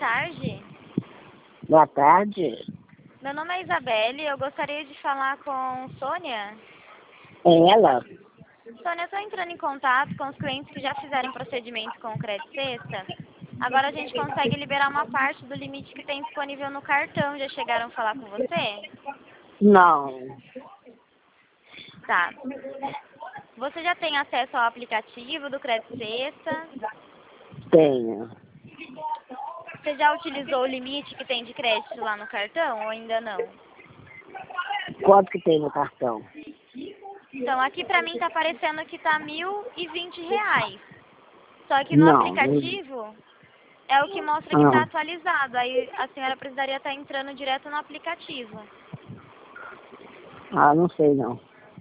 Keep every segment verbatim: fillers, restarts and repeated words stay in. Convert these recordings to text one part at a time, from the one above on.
tarde. Boa tarde. Meu nome é Isabelle, eu gostaria de falar com Sônia. É ela? Sônia, eu estou entrando em contato com os clientes que já fizeram procedimento com o Crédito Sexta. Agora a gente consegue liberar uma parte do limite que tem disponível no cartão. Já chegaram a falar com você? Não. Tá. Você já tem acesso ao aplicativo do Crédito Sexta? Tenho. Você já utilizou o limite que tem de crédito lá no cartão ou ainda não? Quanto que tem no cartão? Então, aqui pra mim tá aparecendo que tá mil e vinte reais. Só que no Não. aplicativo é o que mostra que Ah. tá atualizado. Aí a senhora precisaria estar entrando direto no aplicativo. Ah, não sei não.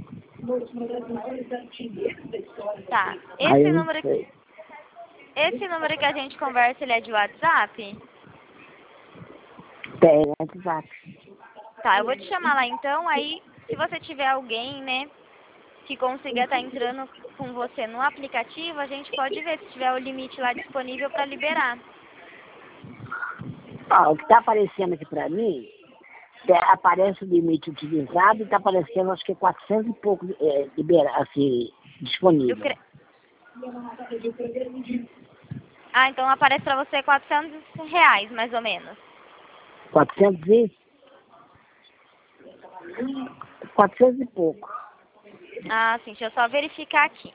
Tá. Aí Esse eu não número, sei. esse número que a gente conversa, ele é de WhatsApp? Tem, WhatsApp. Tá, eu vou te chamar lá então. Aí, se você tiver alguém, né, que consiga estar entrando com você no aplicativo, a gente pode ver se tiver o limite lá disponível para liberar. Ah, o que tá aparecendo aqui pra mim, é, aparece o limite utilizado e tá aparecendo acho que quatrocentos e pouco é, libera, assim, Do disponível. cre... Ah, então aparece para você quatrocentos reais, mais ou menos. quatrocentos e... quatrocentos e pouco. Ah, sim, deixa eu só verificar aqui.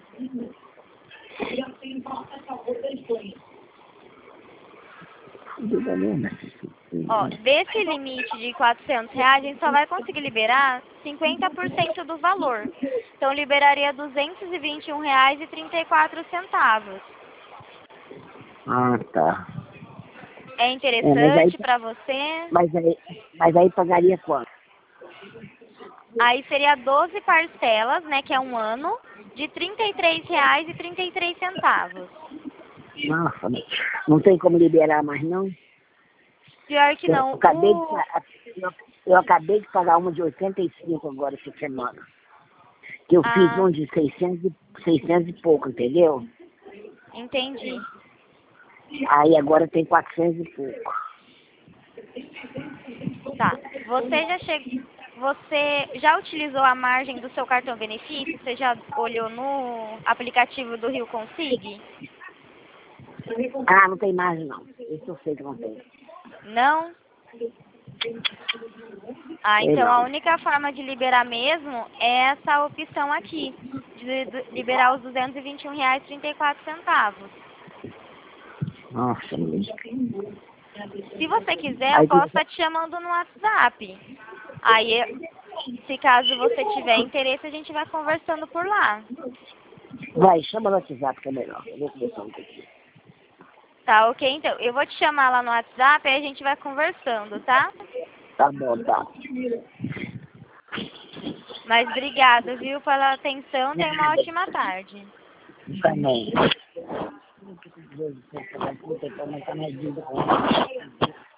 Ó, desse limite de quatrocentos reais, a gente só vai conseguir liberar cinquenta por cento do valor. Então, liberaria duzentos e vinte e um reais e trinta e quatro centavos. Ah, tá. É É, mas aí, interessante para você? mas aí, mas aí pagaria quanto? Aí seria doze parcelas, né, que é um ano, de trinta e três reais e trinta e três centavos. Nossa, não, não tem como liberar mais não? Pior que Eu não. acabei, de, O... pa- eu, eu acabei de pagar uma de oitenta e cinco agora essa semana. Que eu fiz Ah, um de seiscentos e, seiscentos e pouco, entendeu? entendi. Aí agora tem quatrocentos e pouco. Tá. Você já chegou... Você já utilizou a margem do seu cartão benefício? Você já olhou no aplicativo do Rio Consig? Ah, não tem margem não. Isso eu sei que não tem. Não? Ah, Sei então a não. única forma de liberar mesmo é essa opção aqui, de de liberar os duzentos e vinte e um reais e trinta e quatro centavos. Nossa, menino. Se você quiser, eu Aí posso tu- estar te chamando no WhatsApp. Aí, se caso você tiver interesse, a gente vai conversando por lá. vai, chama no WhatsApp que é melhor. Eu vou conversar um pouquinho. Tá, ok? Então, eu vou te chamar lá no WhatsApp e a gente vai conversando, tá? Tá bom, tá. Mas obrigada, viu, pela atenção. Tenha uma ótima tarde. Também. Não tem como aumentar mais vida.